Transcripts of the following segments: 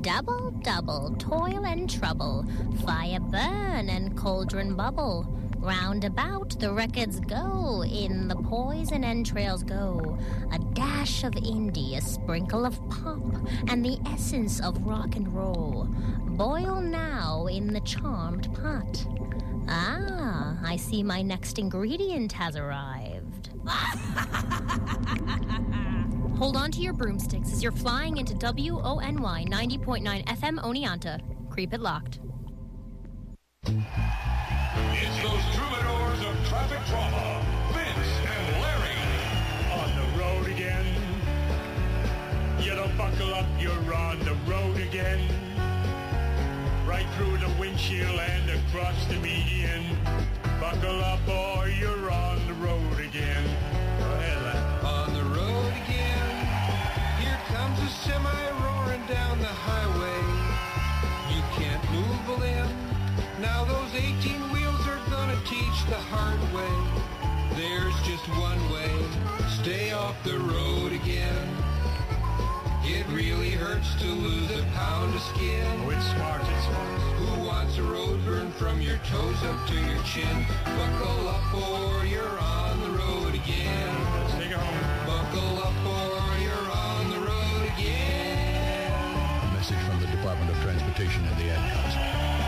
Double, double, toil and trouble, fire burn and cauldron bubble. Round about the records go, in the poison entrails go. A dash of indie, a sprinkle of pop, and the essence of rock and roll. Boil now in the charmed pot. Ah, I see my next ingredient has arrived. Hold on to your broomsticks as you're flying into WONY 90.9 FM Oneonta. Creep it locked. It's those troubadours of traffic drama, Vince and Larry. On the road again. You don't buckle up, you're on the road again. Right through the windshield and across the median. Buckle up or you're on the road again. Go ahead, lad. On the road again. Here comes a semi roaring down the highway. You can't move, Lynn. Now those 18 wheels are gonna teach the hard way. There's just one way. Stay off the road again. It really hurts to lose a pound of skin. Oh, it's smart, it's smart. Who wants a road burn from your toes up to your chin? Buckle up or you're on the road again. Let's take it home. Buckle up or you're on the road again. A message from the Department of Transportation and the Ad Council.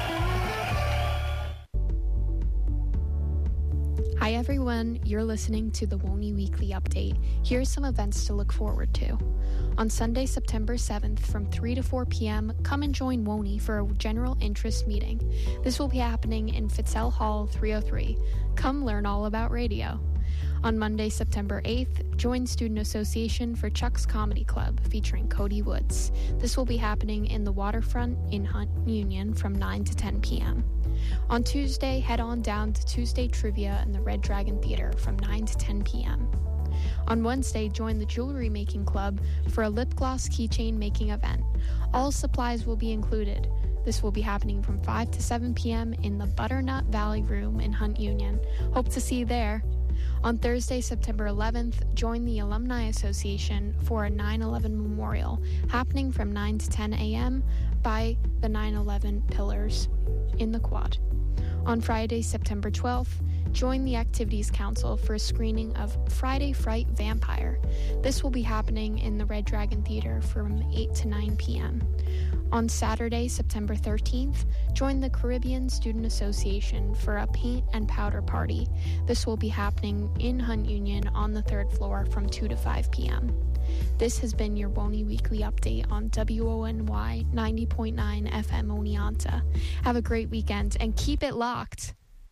Hi everyone, you're listening to the WONY Weekly Update. Here's some events to look forward to. On Sunday, September 7th from 3 to 4 p.m., come and join WONY for a general interest meeting. This will be happening in Fitzell Hall 303. Come learn all about radio. On Monday, September 8th, join Student Association for Chuck's Comedy Club featuring Cody Woods. This will be happening in the Waterfront in Hunt Union from 9 to 10 p.m. On Tuesday, head on down to Tuesday Trivia in the Red Dragon Theater from 9 to 10 p.m. On Wednesday, join the Jewelry Making Club for a lip gloss keychain making event. All supplies will be included. This will be happening from 5 to 7 p.m. in the Butternut Valley Room in Hunt Union. Hope to see you there. On Thursday, September 11th, join the Alumni Association for a 9/11 memorial happening from 9 to 10 a.m. by the 9/11 Pillars in the Quad. On Friday, September 12th, join the Activities Council for a screening of Friday Fright Vampire. This will be happening in the Red Dragon Theater from 8 to 9 p.m. On Saturday, September 13th, join the Caribbean Student Association for a paint and powder party. This will be happening in Hunt Union on the 3rd floor from 2 to 5 p.m. This has been your WONY Weekly Update on WONY 90.9 FM Oneonta. Have a great weekend and keep it locked.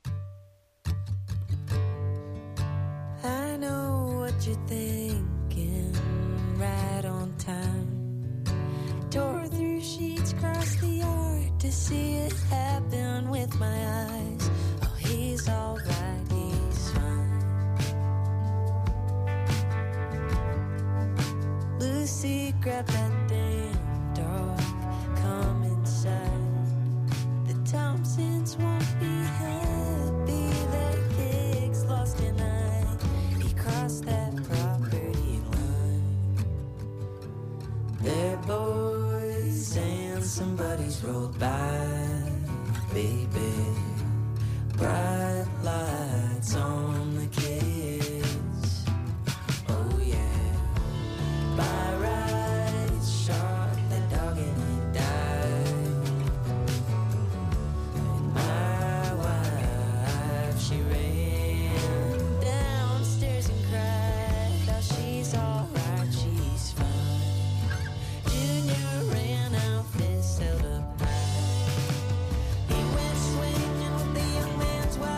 I know what you're thinking, right on time. Tore through sheets, crossed the yard to see it happen with my eyes. Oh, he's alright, he's fine. Lucy, grab that damn dog, come inside. The Thompsons won't be happy that pig's lost tonight. He crossed that property line. They're boys and somebody's rolled by, baby. Bright lights on the kids. Oh yeah. By right, shot the dog and he died. And my wife, she ran downstairs and cried. Oh, she's alright, she's fine. Junior ran out, fist held up high. He went swinging with the young man's wife.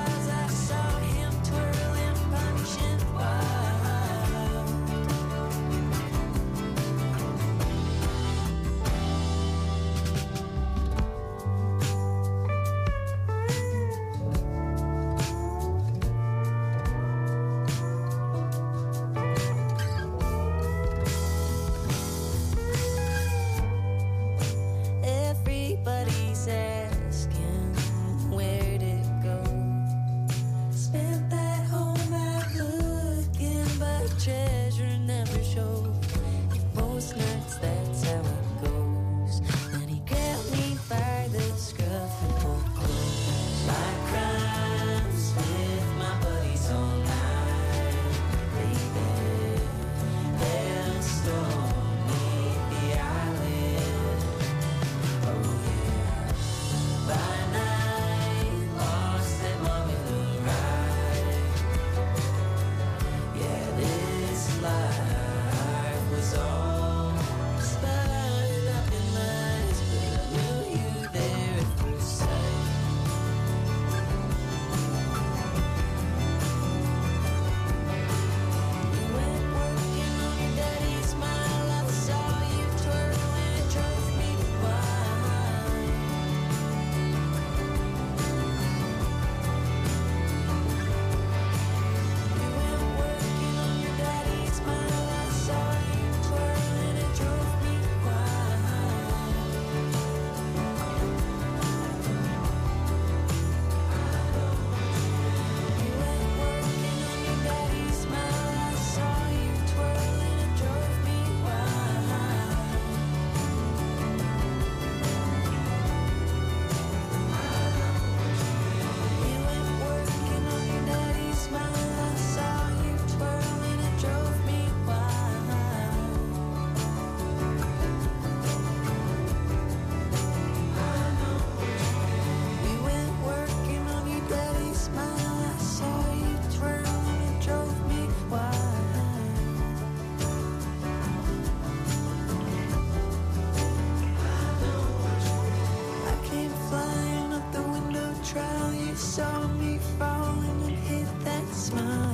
smile.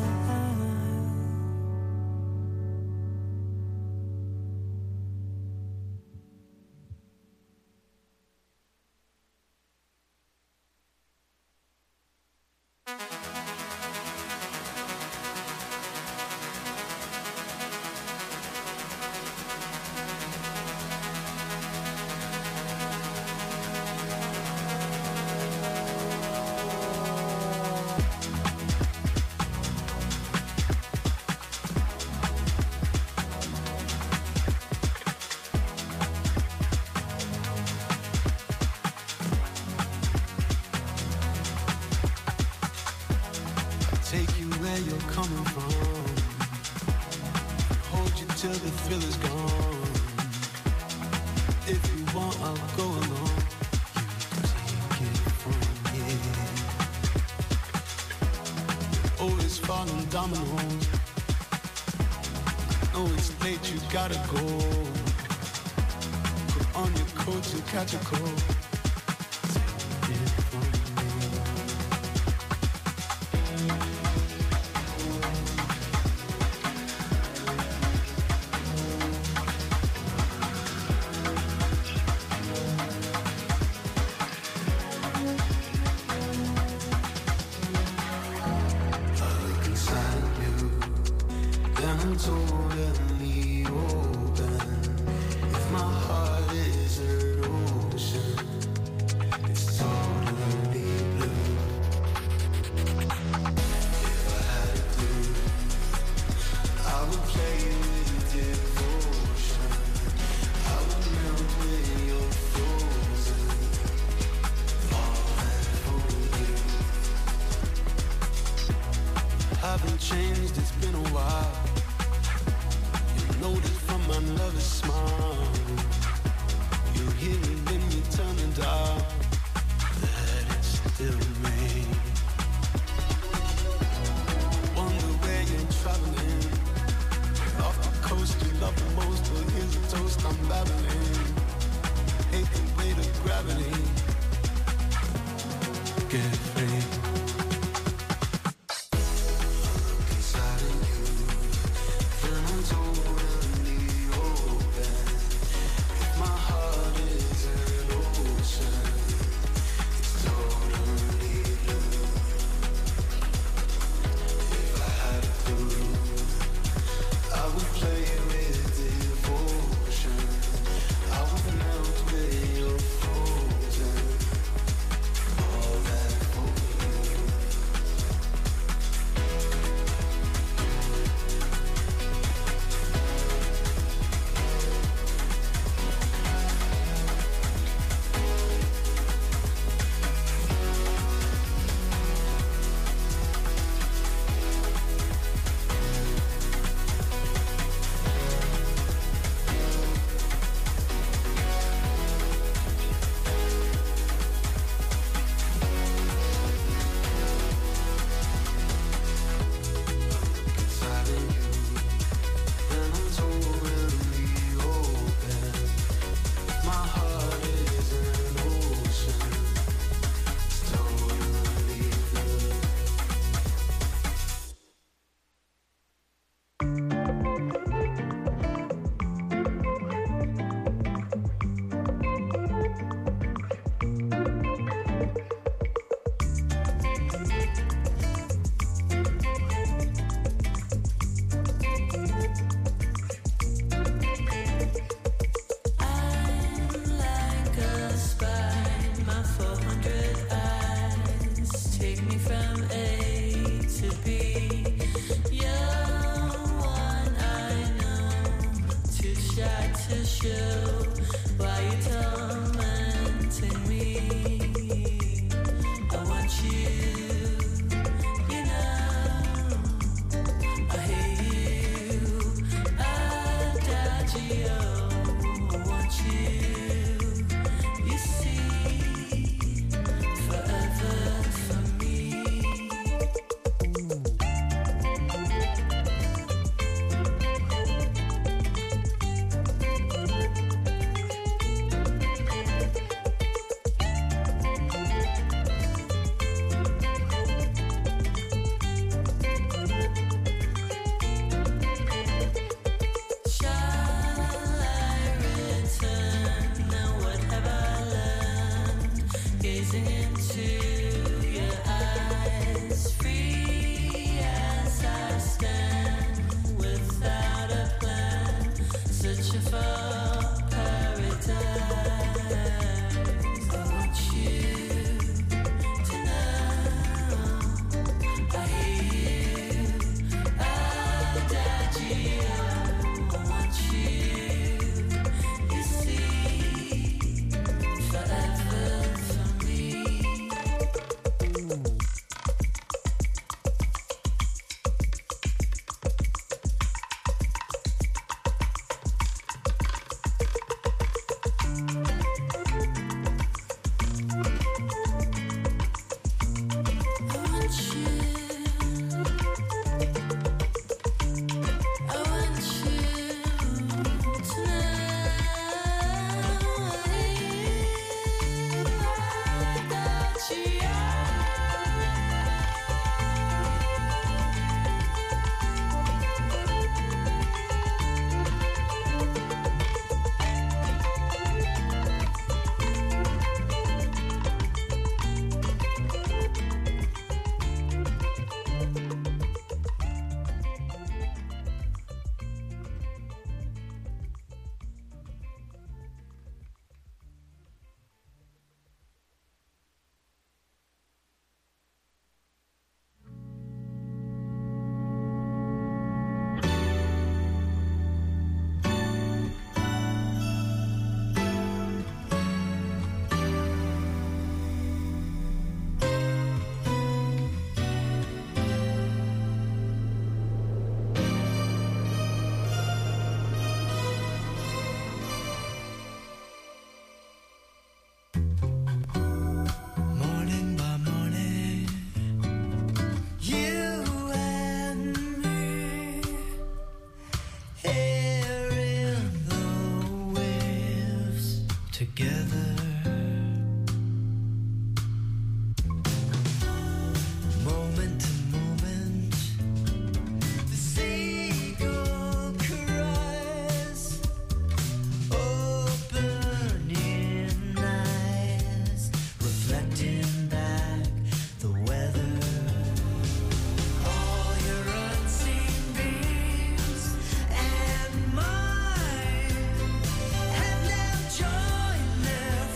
Take you where you're coming from. Hold you till the thrill is gone. If you want, I'll go along. You take it from here. Always falling dominoes. Know it's late, you gotta go. Put on your coat and catch a cold. Take it from me. Totally open. If my heart is an ocean, it's totally blue. If I had to, I would play with devotion. I would melt when you're frozen. All that for you. Haven't changed, it's been a while. Notice from my lover's smile. You hear it when you turn it down. That it's still me. Wonder where you're traveling. Off the coast you love the most, but here's a toast I'm babbling. Hate the weight of gravity. Get free. Look inside of you, then I'm told. together. Moment to moment, the seagull cries, opening eyes, reflecting back the weather. All your unseen dreams and mine have now joined their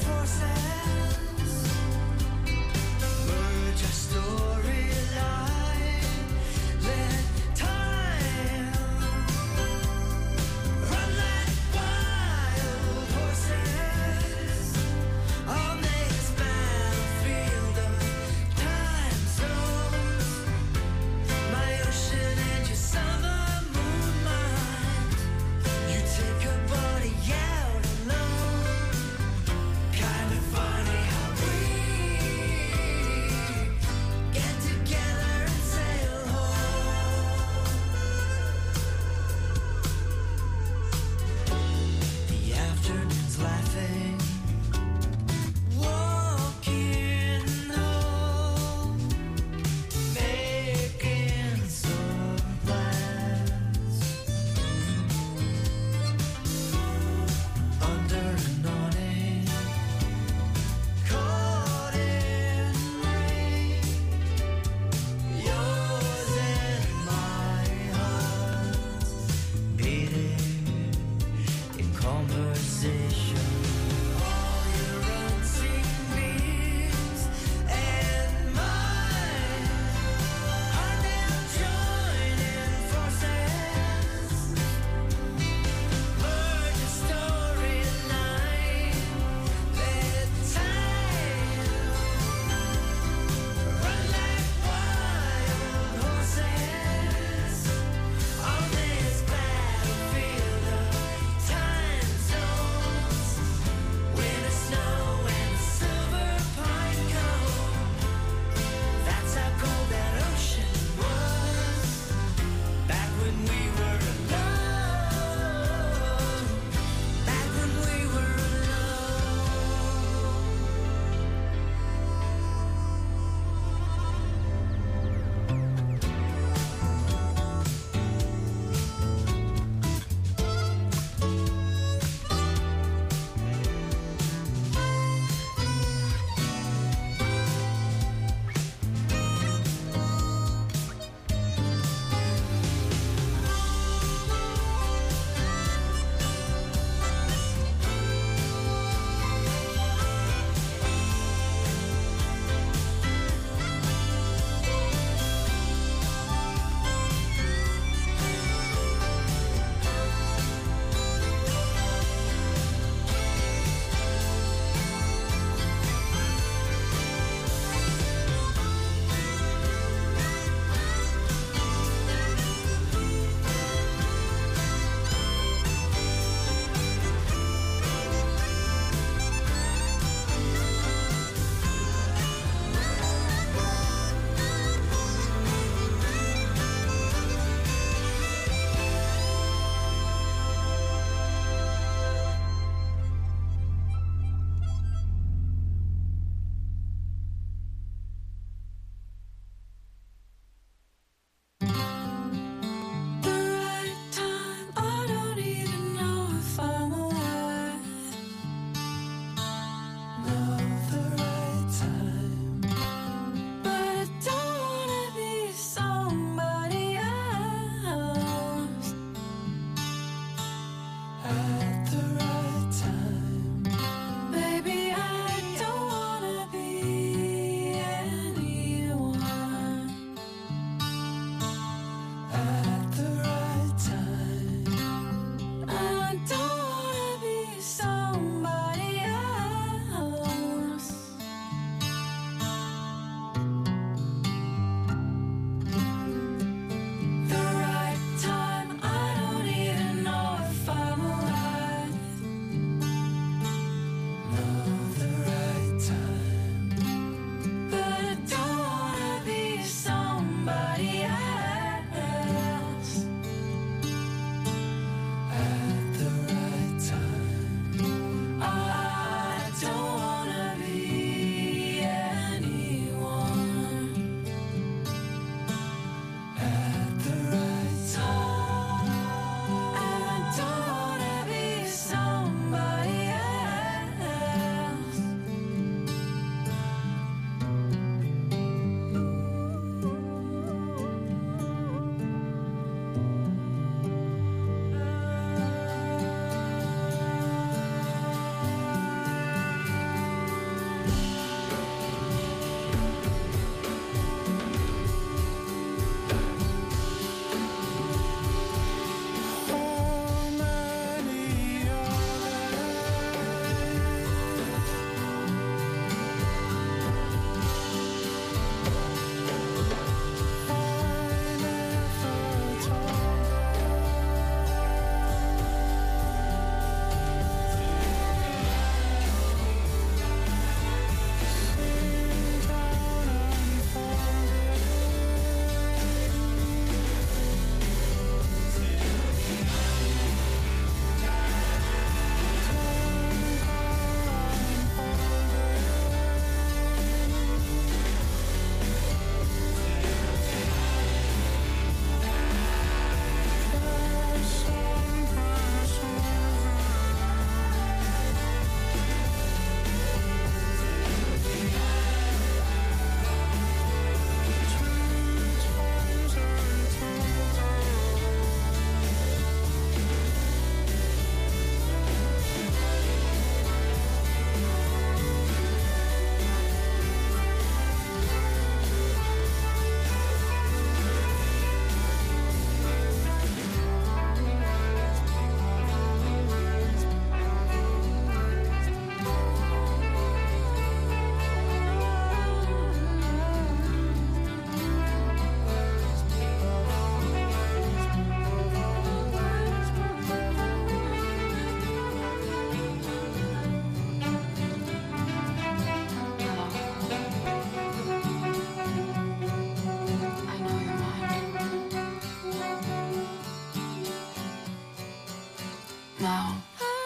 Now,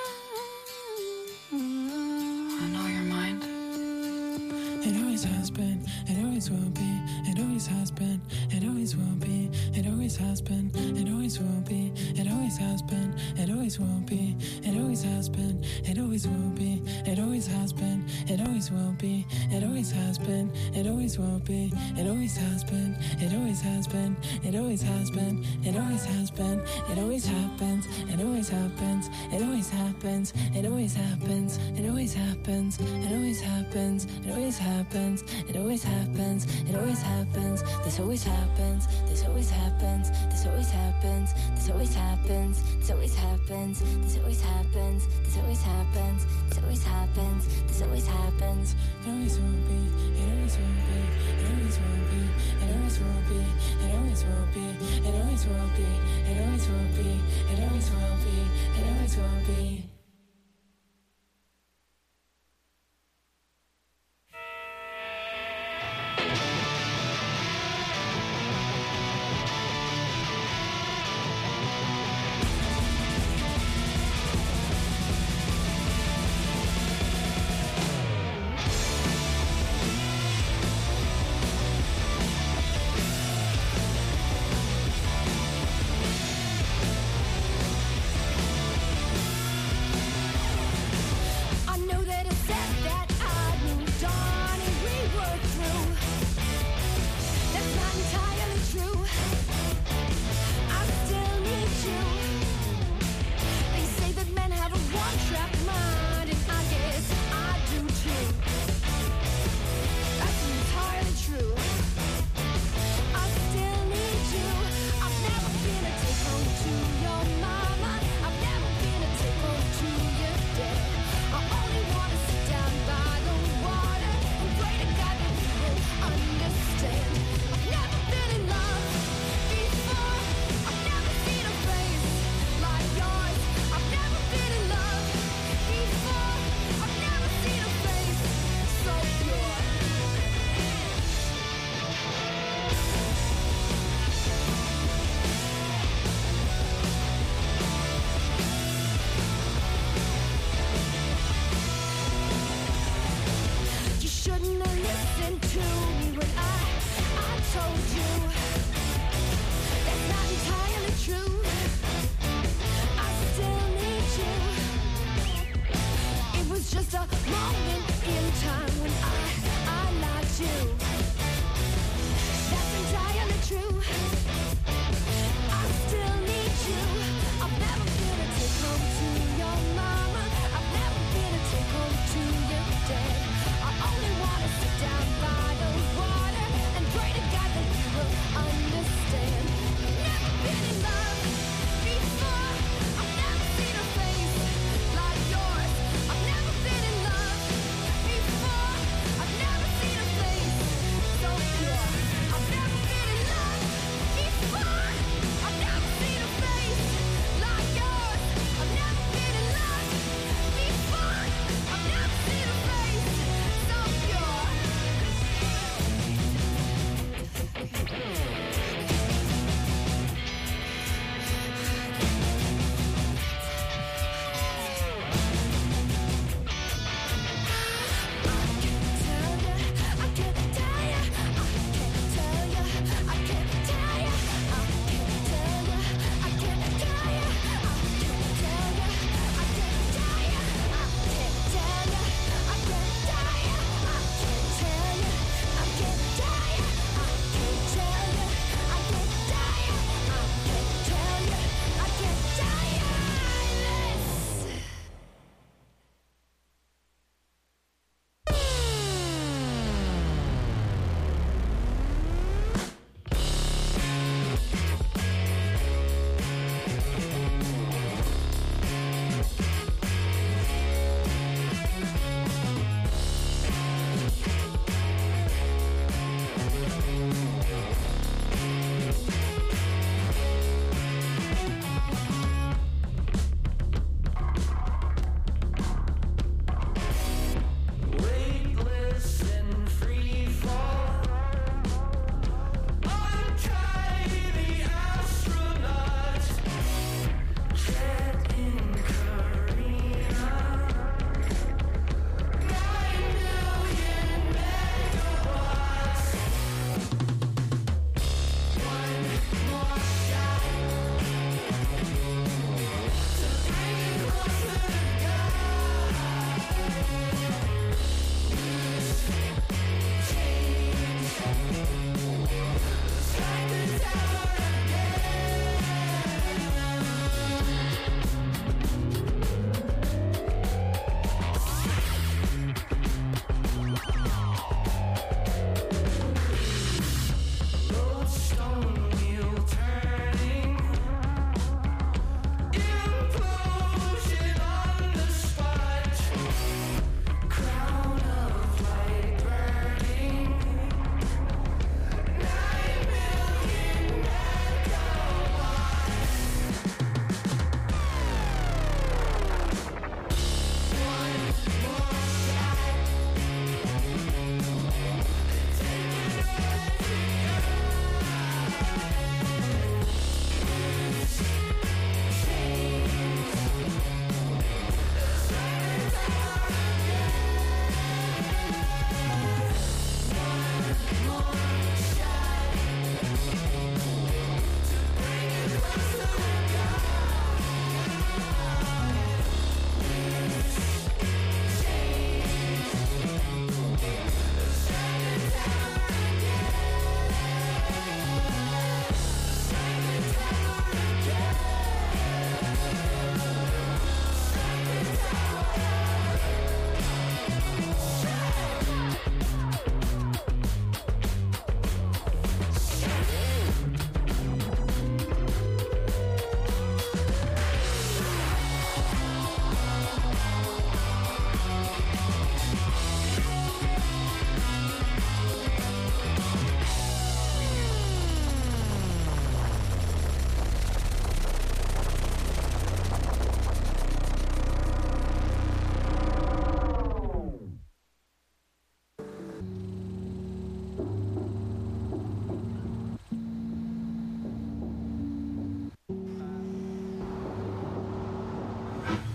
I know your mind. It always has been, it always will be, it always has been, it always will be, it always has been, it always will be, it always has been, it always will be, it always has been, it always will be, it always has been, it always will be, it always has been, it always will be, it always has been, it always has been, it always has been, it always has been, it always happens, it always happens, it always happens, it always happens, it always happens, it always happens, it always happens, it always happens, it always happens, this always happens, this always happens, this always happens, this always happens, this always happens, this always happens, this always happens, this always happens, this always happens, it always will be, it always will be, it always will be, it always will be, it always will be, it always will be, it always will be, it always will be, it always will be.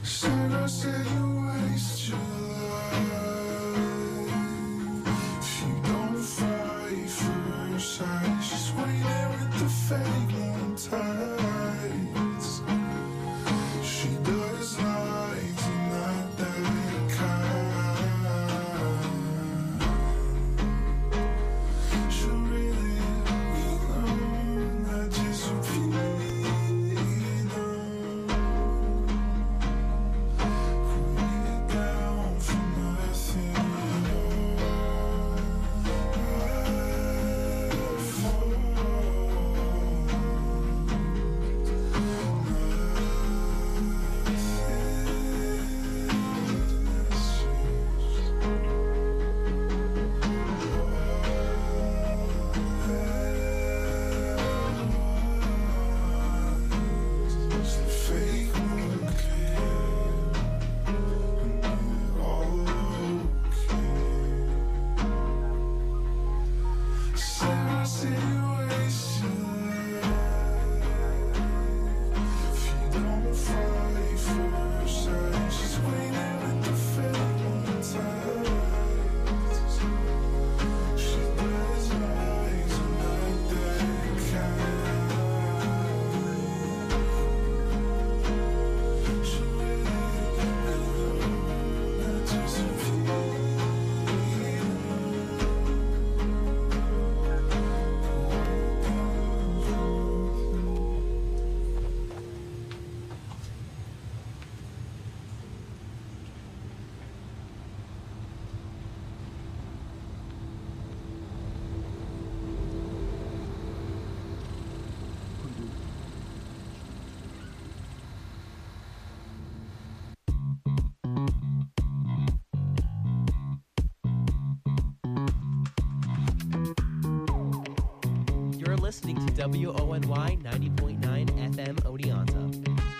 Listening to WONY 90.9 FM Oneonta.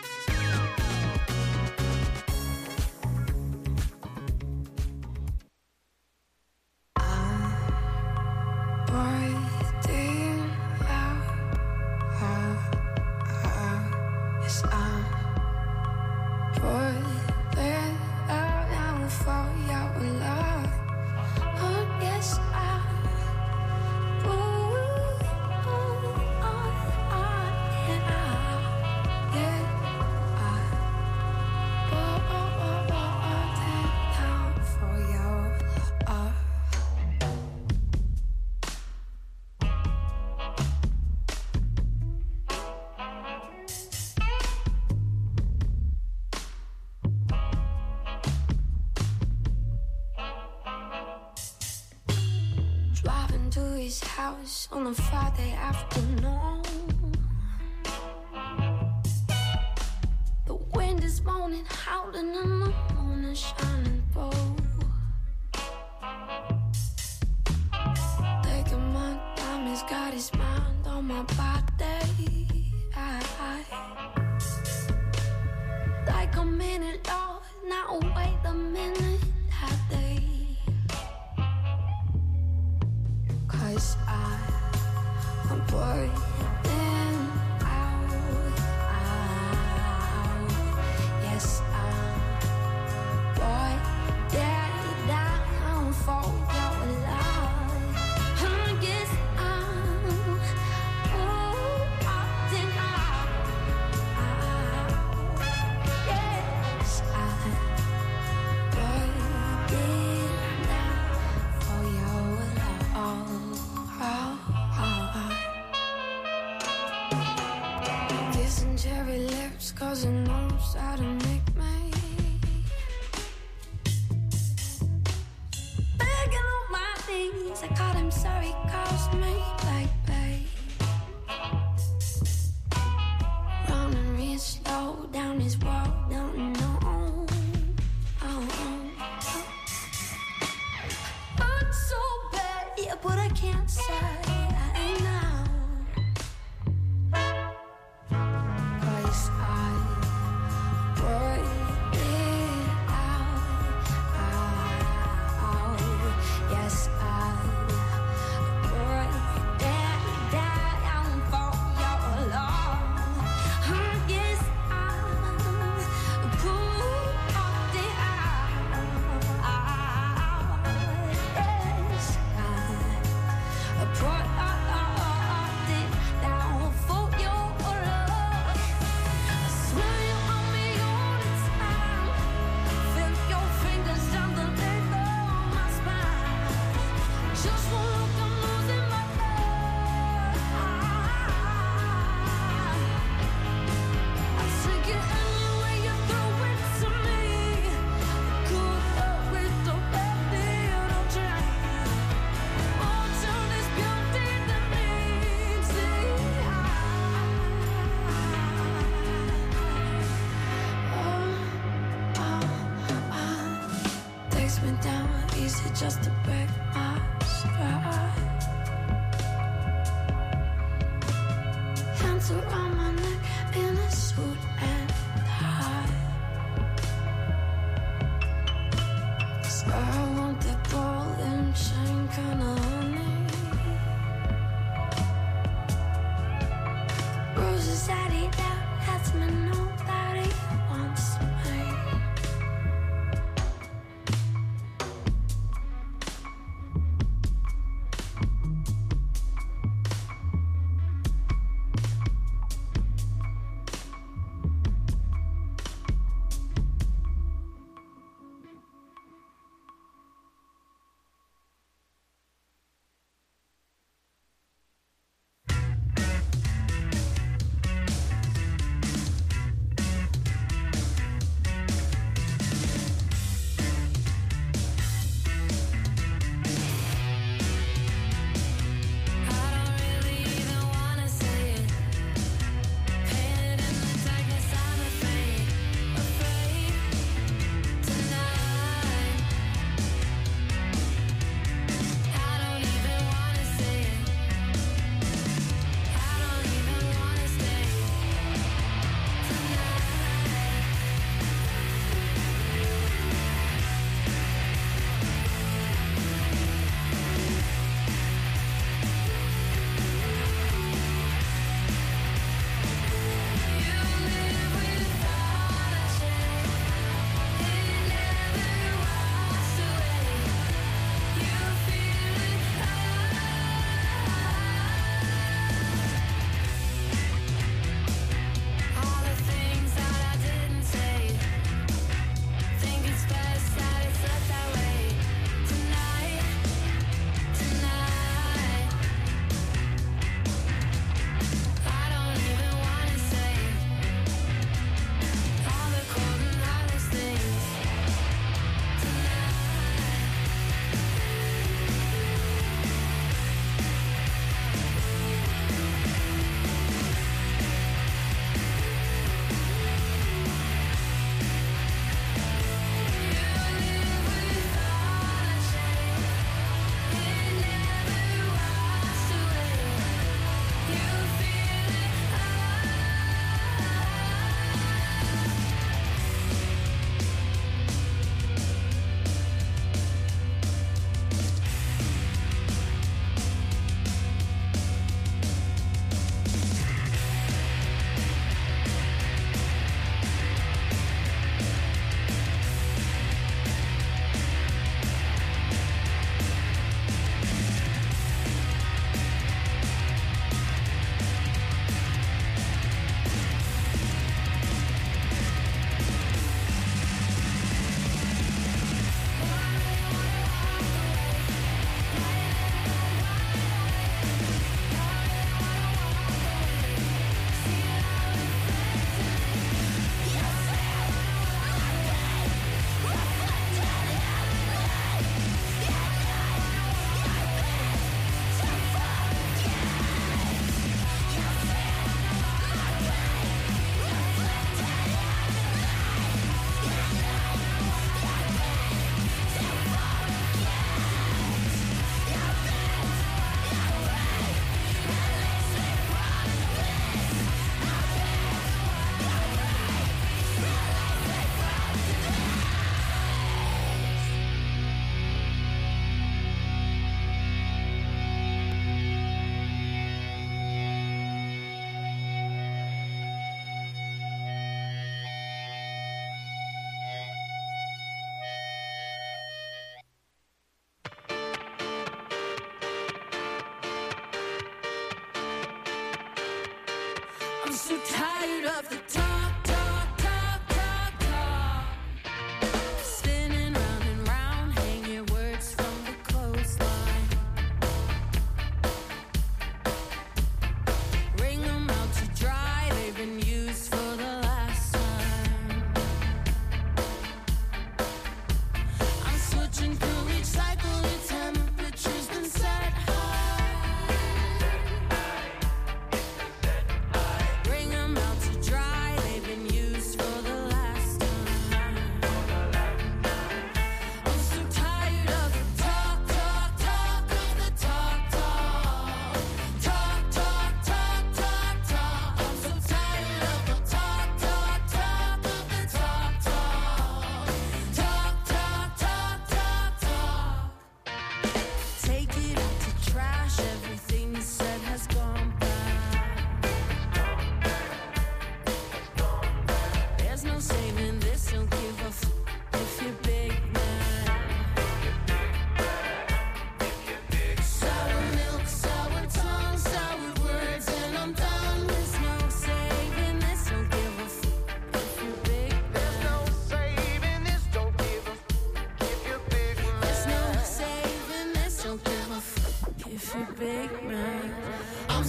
His house on a Friday afternoon. The wind is moaning, howling, and the moon is shining through. Taking my time, he's got his mind on my body. Like a minute, Lord, now wait a minute, that day. 'Cause I'm burning out. Yes, I'm burning down for your love. I guess I'm opting out. Yes, I'm burning down for your love. Kissing cherry lips, 'cause it knows how to make me. Begging on my knees, I called him sorry, calls me baby. Running real slow down his wall, don't know. I'm so bad, yeah, but I can't say. Boy just to break my stride. Hands around my neck in a suit and tie. So I want that ball and chain kind of honey. Roses I eat out, that's me, nobody wants me.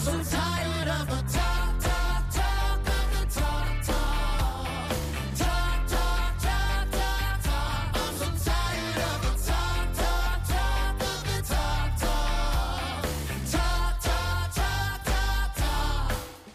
so tired of the talk, talk, talk of the talk, talk. Talk, talk, talk, talk, talk. I'm so tired of the talk, talk, talk of the talk, talk. Talk, talk, talk, talk, talk.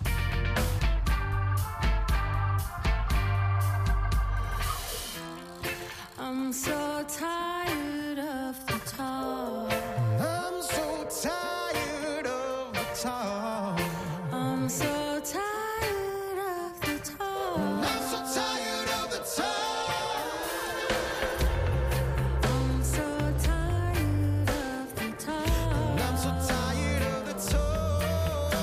I'm so tired of the talk. I'm so tired of the talk. I'm so tired of the talk. I'm so tired of the talk. I'm so tired of the talk. I'm so tired of the talk.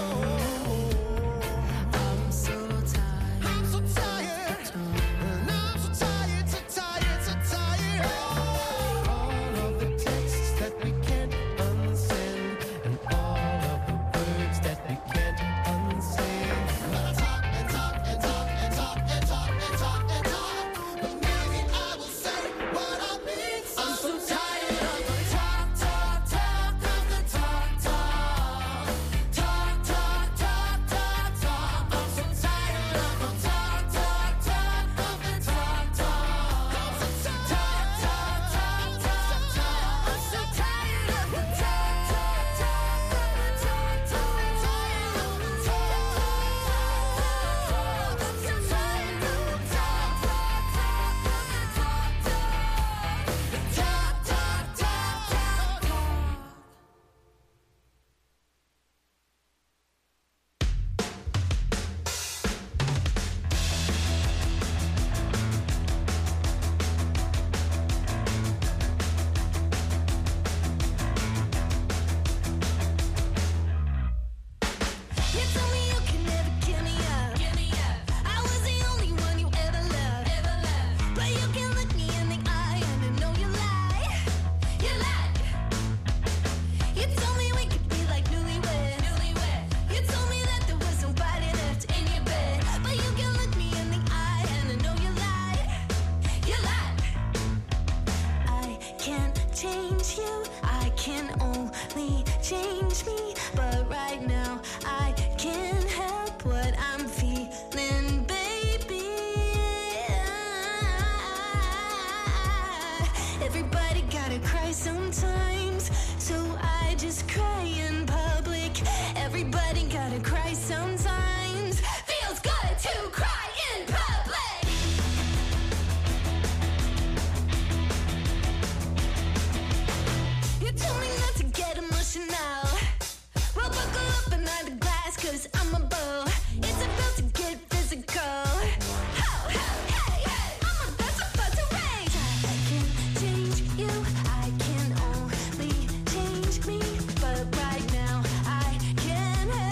I'm so tired. I'm so tired. And I'm so tired, so tired, so tired. All of the texts that we can't unsend, and all of the words that we can't unsay. But I talk and talk and talk and talk and talk and talk and talk. But maybe I will say what I mean. I'm so tired of the talk, talk, talk of the talk, talk. Talk, talk, talk, talk, talk. I'm so tired of the talk, talk, talk of the talk, talk. I'm so tired, talk, talk, talk, talk. I'm so tired of the talk, talk, talk of the talk, talk. I'm tired of the talk, talk, talk. I'm so tired of the talk, talk, talk of the talk, talk. The talk, talk, talk, talk, talk. You told me you could never give me up. I was the only one you ever loved. But you can look me in the eye and I know you lied. You lied. You told me we could be like newlyweds. You told me that there was nobody left in your bed. But you can look me in the eye and I know you lied. You lied. I can't change you. I can only change me. But right now I can't help what I'm feeling, baby. Everybody gotta cry sometimes, so I just cry in public. Everybody gotta cry sometimes. Feels good to cry in public. You told me not to get emotional. Well, buckle up and add a glass, 'cause I'm a bull. It's about to get physical. Ho, ho, hey, hey, I'm about to rage. I can't change you, I can only change me. But right now I can't help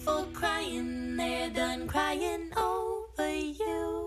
for crying, they're done crying over you.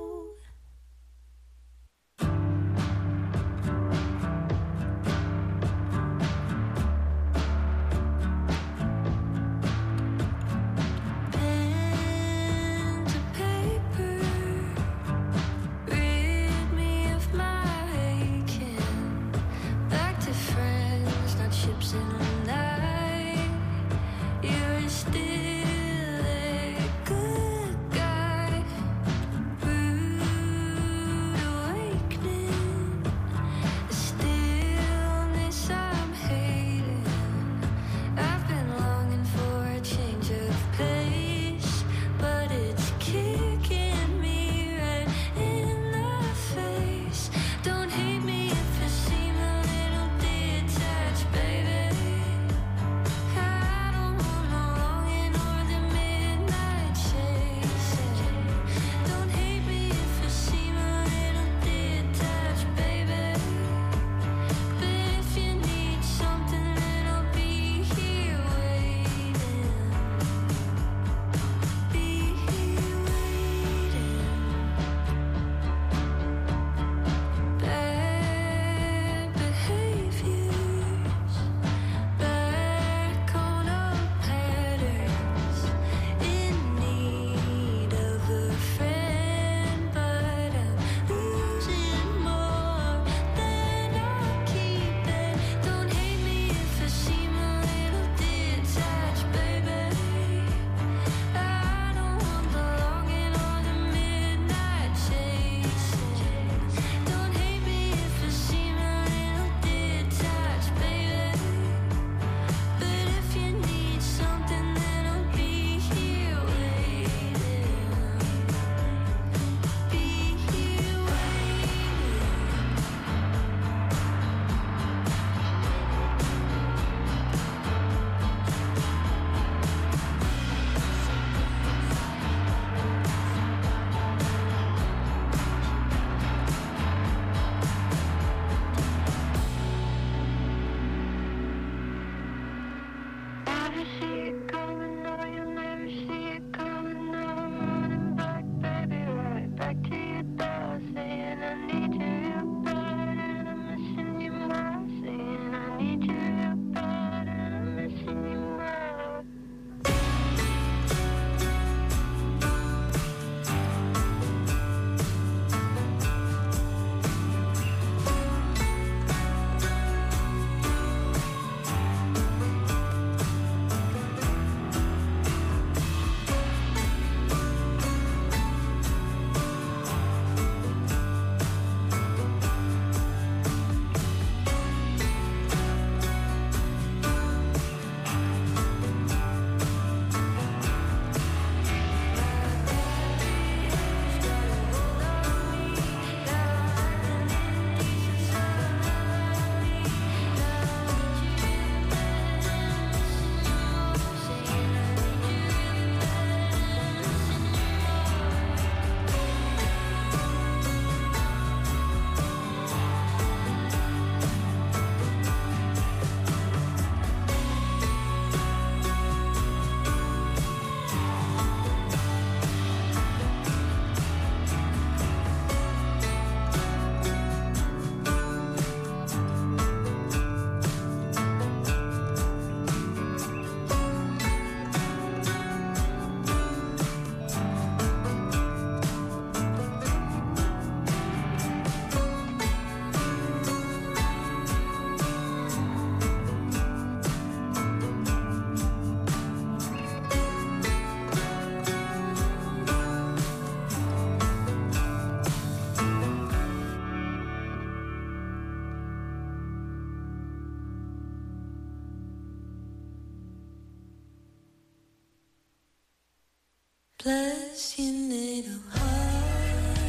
Bless your little heart.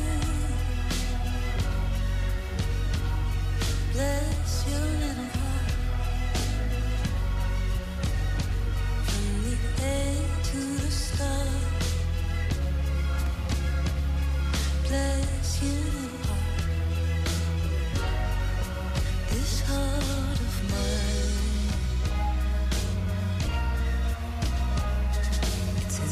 Bless your little heart. From the end to the start. Bless your little heart. This heart of mine. It's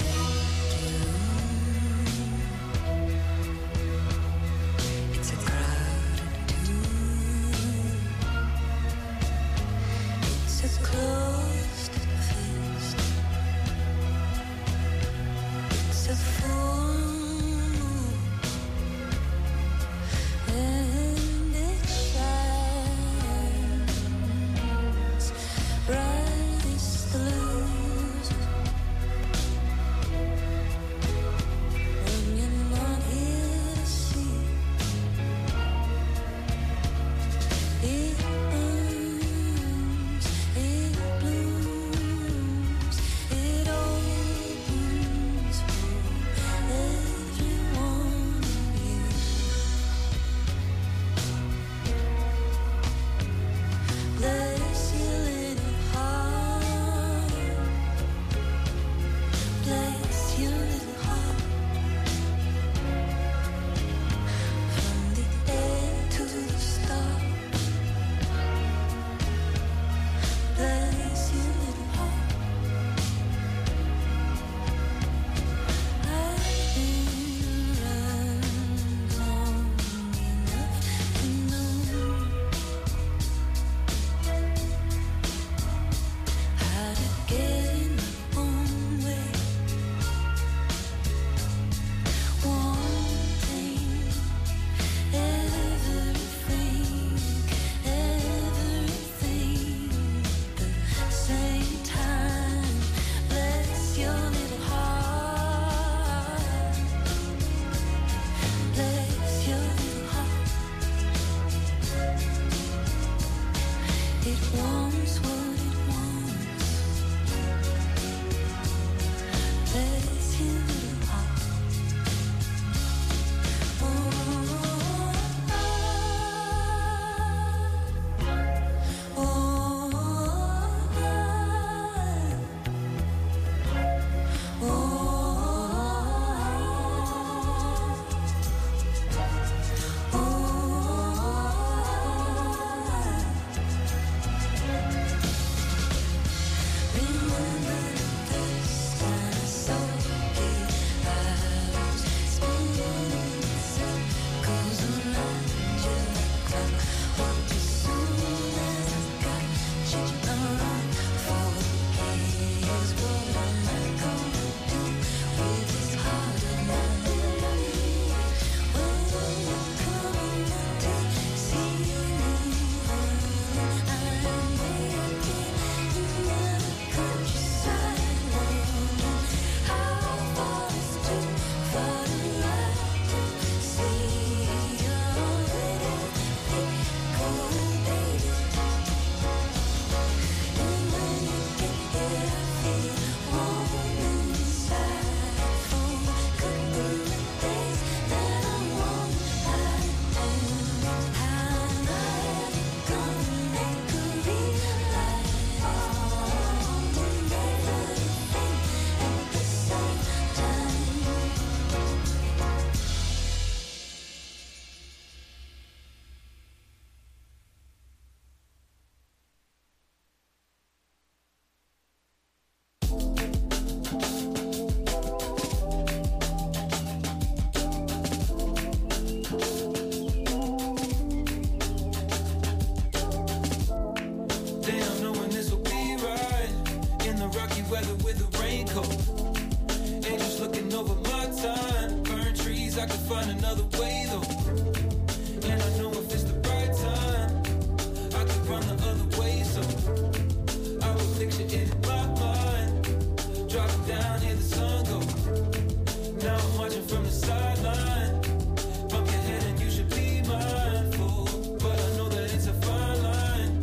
ways I could find another way though. And I know if it's the right time, I could run the other way. So I would picture it in my mind, dropping down, hear the sun go. Now I'm watching from the sideline. Bump your head and you should be mindful, but I know that it's a fine line.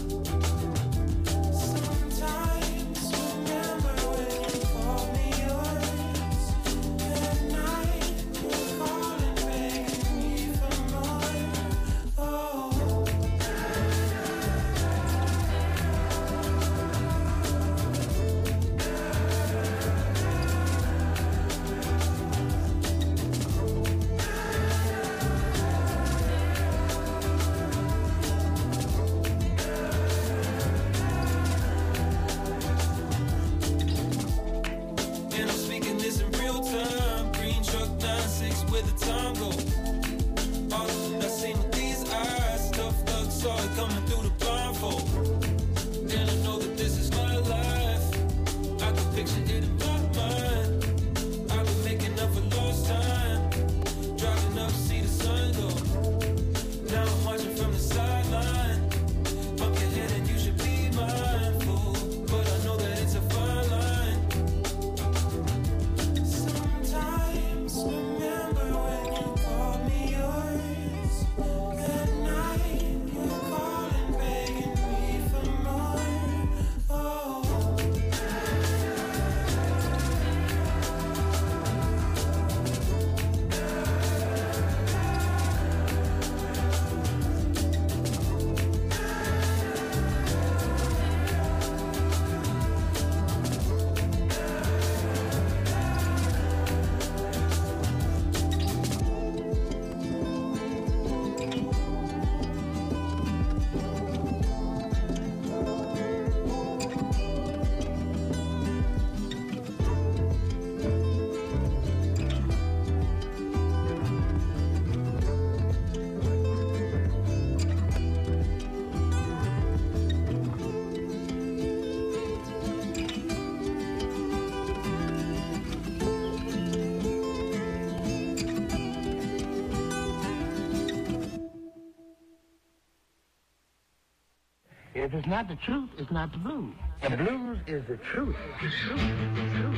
Sometimes remember when you call me yours. At night you're calling, begging me for more. Oh. And I'm speaking this in real time. Green truck 9-6 where the time go. All I seen with these eyes, stuffed up, saw it coming through the blindfold. And I know that this is my life. I can picture it in my mind. I've been making up for lost time, driving up to see the sun go. Now I'm watching from the sideline. Bump your head and you should be mindful, but I know that it's a fine line. Sometimes remember when you call me yours. At night you're calling, begging me for more. Oh. If it's not the truth, it's not the blues. The blues is the truth. The truth. The truth.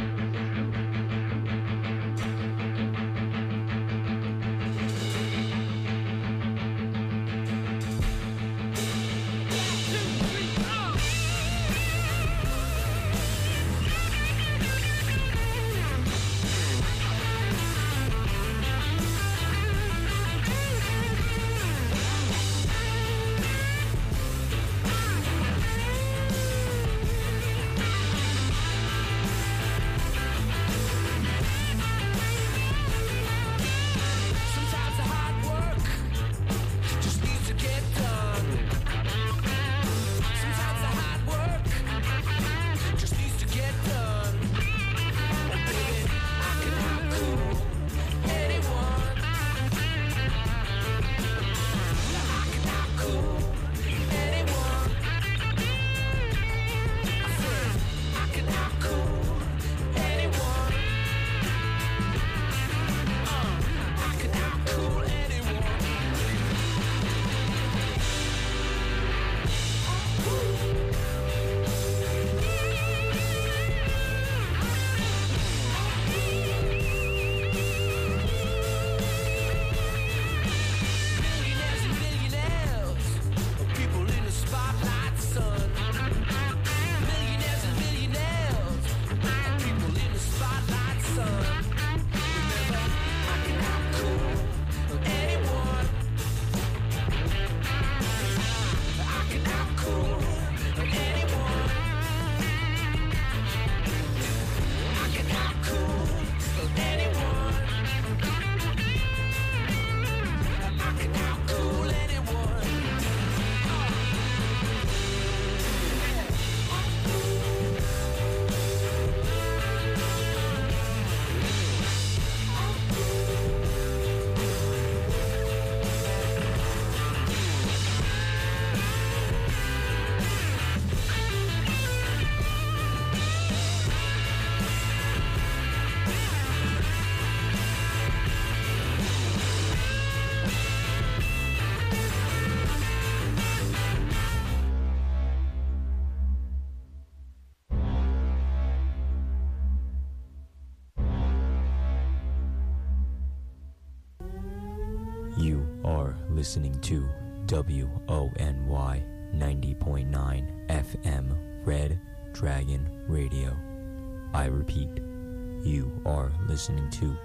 You are listening to WONY 90.9 FM Red Dragon Radio. I repeat, you are listening to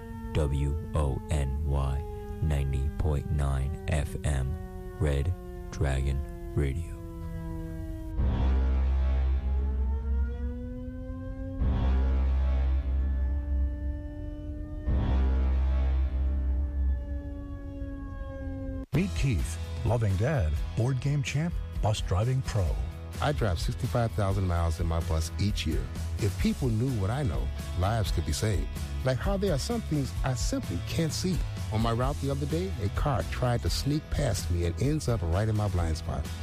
WONY 90.9 FM Red Dragon Radio. Meet Keith, loving dad, board game champ, bus driving pro. I drive 65,000 miles in my bus each year. If people knew what I know, lives could be saved. Like how there are some things I simply can't see. On my route the other day, a car tried to sneak past me and ends up right in my blind spot.